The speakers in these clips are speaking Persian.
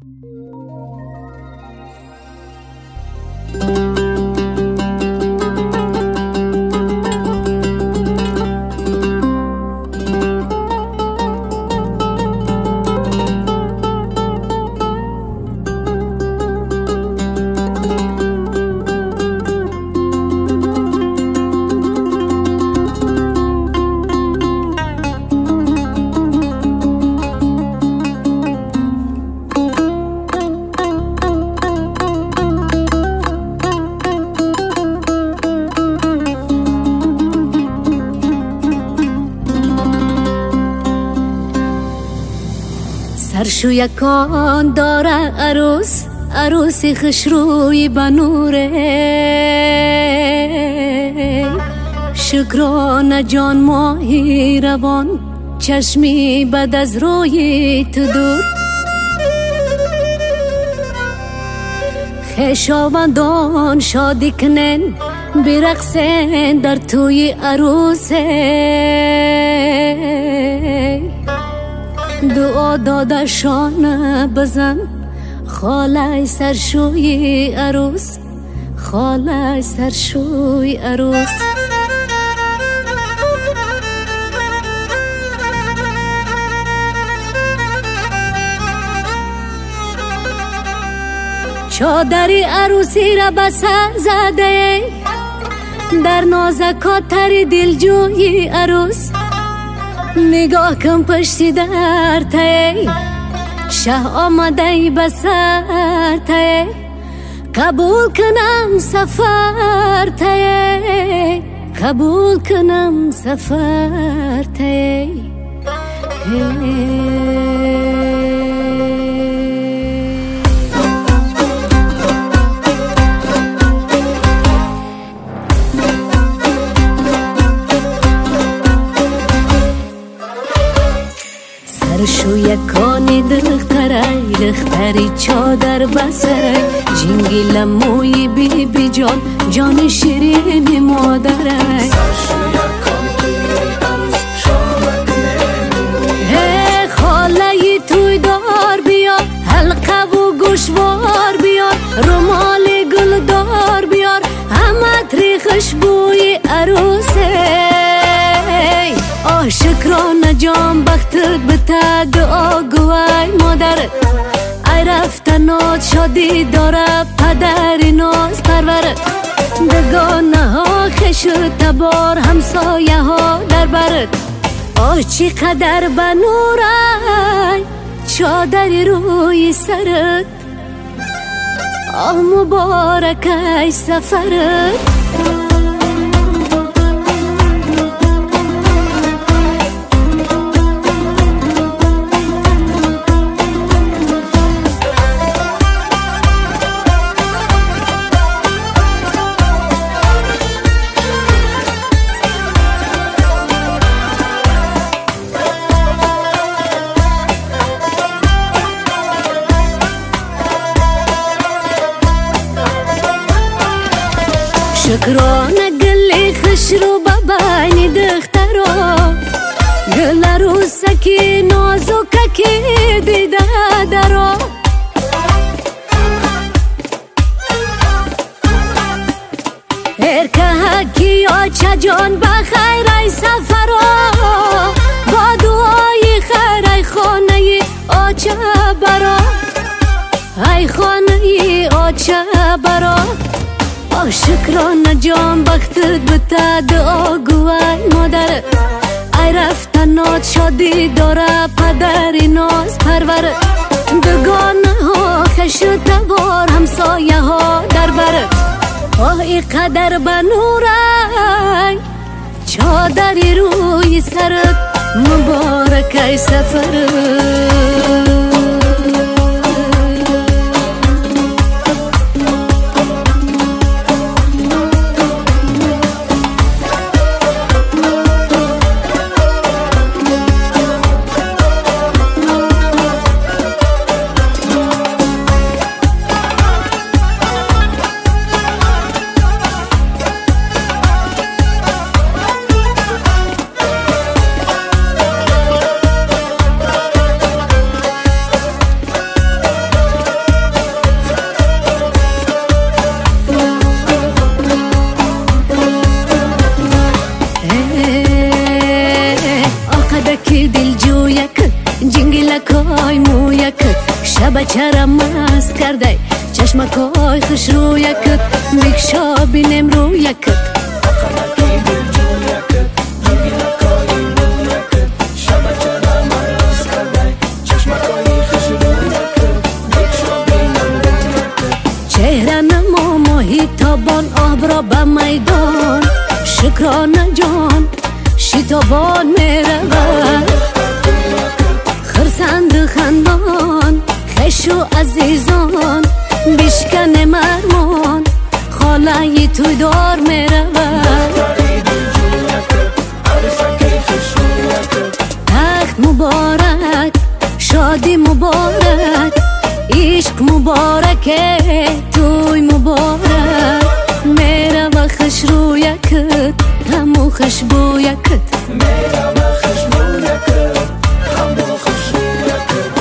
سرشو یکان داره عروسی خشروی بنوره شکرانه جان ماهی روان چشمی بد از روی تو دور خویشاوندان شادی کنن برقصن در توی عروسه دعا دادشان بزن خاله سرشوی عروس خاله سرشوی عروس چادری عروسی را بسر زده در نازکاتر دلجوی عروس نگاه کن پشتی در تی شه آمده بسر تی قبول کنم سفر تی قبول کنم سفر تی سرشو یکانی دختری چادر بسره جنگی لموی بی بی جان جان شیرین مادره سرشو یکان توی عروس شامک نمونه خاله توی دار بیار حلقه و گوشوار بیار رومال گل دار بیار همه تری خوشبوی عروسه شکرانه جان بختت بته دعا گوی مادرت ای رفتنات شادی داره پدری ناز پرورت دگانه ها خش تبار همسایه ها در برت چی قدر بنوره چادری روی سرت مبارک ای سفرت شکرانه گلی خش رو ببینی دخترا گل عروسکی نازککی دیده درا ارکه حکی آچه جان بخیر ای سفرا با دعای خیر ای خانه آچه برا ای خانه آچه برا شکرانه جان بختت بته دعا گوی مادرت ای رفتنات شادی داره پدری ناز پرورت دگانه ها خش تبار همسایه ها در برت ای قدر بنوره چادری روی سرت مبارک ای سفرت شب چرا مست کرده چشمکای خوش رو یکت بکشا بینم رو یکت چهره نما ماهی تابان آبرا به میدان شکرانه جان شیطان میرود خرسند خندان خش و عزیزان بشکن مرمان خاله توی دار میرود تخت مبارک شادی مبارک عشق مبارکه توی مبارک میره و خوش رو یکت همو خوشبو یکت میره و خوشبو یکت همو خوشبو یکت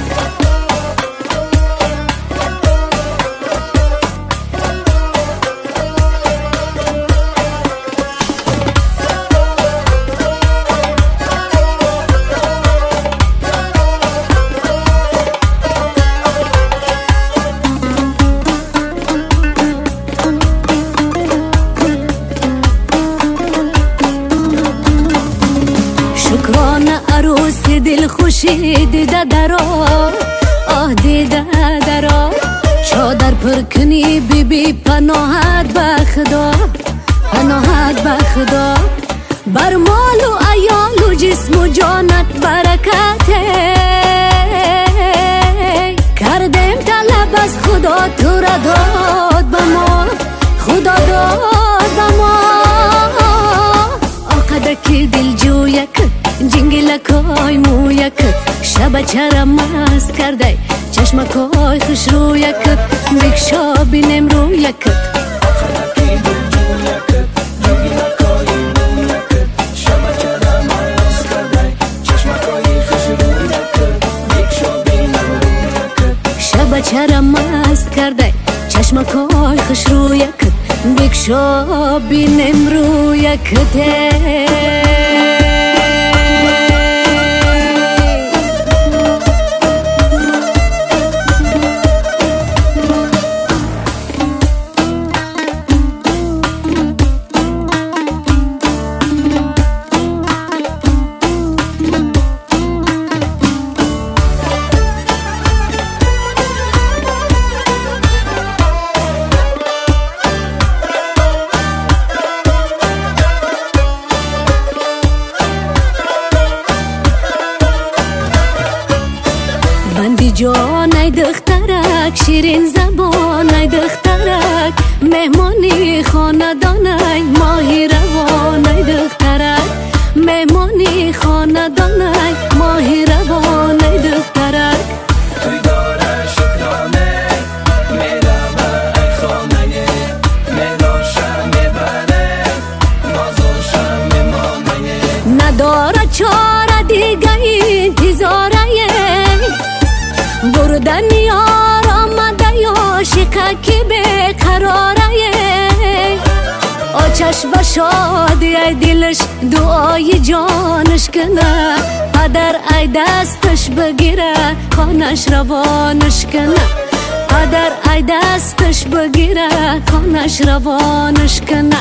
شکرانه عروسی دل خوشی دیده درا آه دیده درا چادر پر کنی بی بی پناهت به خدا پناهت به خدا بر مال و عیال و جسم و جانت برکته کردیم طلب از خدا تو را داد به ما خدا داد به ما آقدکی دل جو یکت جنگلکای مو یکت شب چرا مست کرده چشمکای خوش رو یکت بکشا بینم رو یکت شب چرا مست کرده چشمکای خوش رو یکت بکشا بینم رو یکت بندی جان ای دخترک شیرین زبان ای دخترک مهمانی خاندان ای ماهی روان ای دخترک مهمانی خاندان ای ماهی روان ای دخترک توی داره شکرانه میره به ای خانه میراشم میبره نازاشم میمانه نداره چاره دیگه انتظاره بردن یار آمده یا شقه که بقراره آچش به شادی ای دلش دعای جانش کنه پدر ای دستش بگیره خانش روانش کنه پدر ای دستش بگیره خانش روانش کنه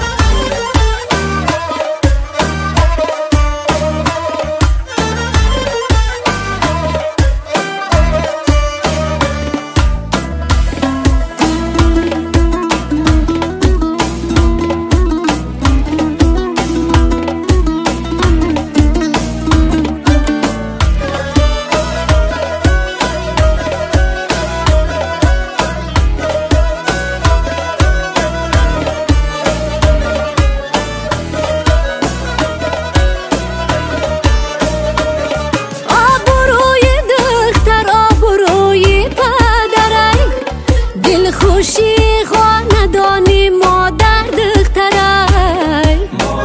خوشی خاندانی مادر دخترای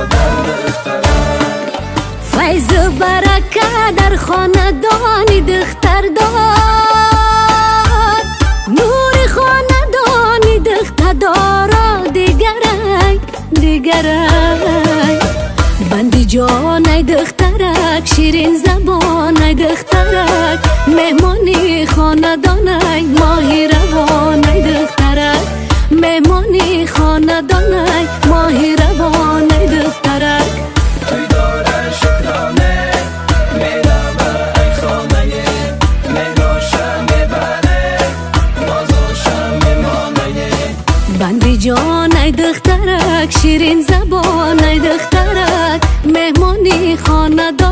فیض برکت در خاندانی دختر داد نور خاندانی دختر دارا دیگرای بندی جان ای دخترک شیرین زبان ای دخترک مهمانی خانه جان